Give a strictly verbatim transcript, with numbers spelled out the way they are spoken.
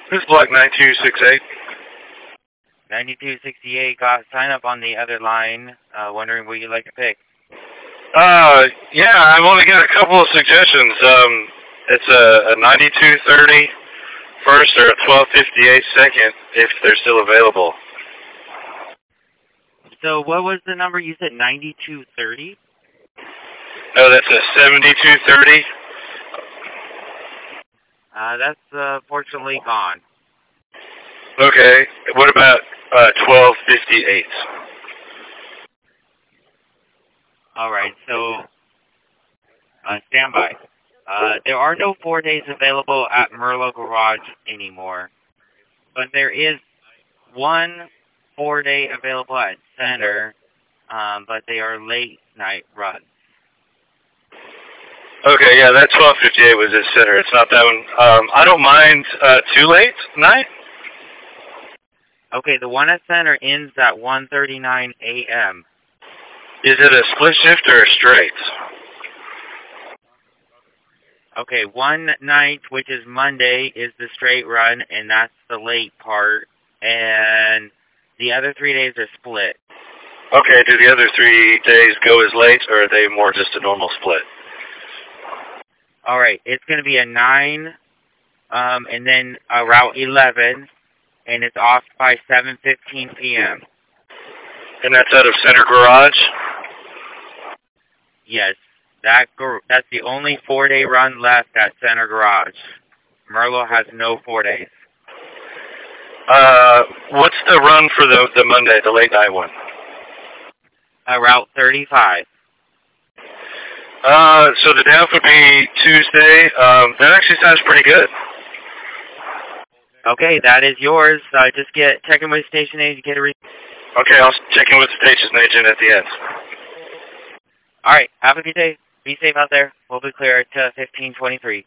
This is Block nine two six eight. ninety-two sixty-eight got sign up on the other line, uh, wondering what you'd like to pick. Uh, yeah, I want to get a couple of suggestions. Um, it's a, a ninety-two thirty first or a twelve fifty-eight second, if they're still available. So what was the number you said, ninety-two thirty? No, that's a seventy-two thirty. Uh, that's, uh, fortunately gone. Okay, what about uh, twelve fifty-eight? Alright, so, uh, stand by. Uh, there are no four days available at Merlo Garage anymore, but there is one four day available at Center, um, but they are late night runs. Okay, yeah, that twelve fifty-eight was at Center. It's not that one. Um, I don't mind uh, too late night. Okay, the one at Center ends at one thirty-nine a m Is it a split shift or a straight? Okay, one night, which is Monday, is the straight run, and that's the late part, and the other three days are split. Okay, do the other three days go as late, or are they more just a normal split? All right, it's going to be a nine, um, and then a Route eleven, and it's off by seven fifteen p m And that's out of Center Garage? Yes, that that's the only four-day run left at Center Garage. Merlo has no four days. Uh, what's the run for the the Monday, the late night one? Uh, Route thirty-five. Uh, so the day off would be Tuesday. Um, that actually sounds pretty good. Okay, that is yours. Uh, just get check in with station agent, get a re- Okay, I'll check in with the station agent at the end. All right, have a good day. Be safe out there. We'll be clear at uh, fifteen twenty-three.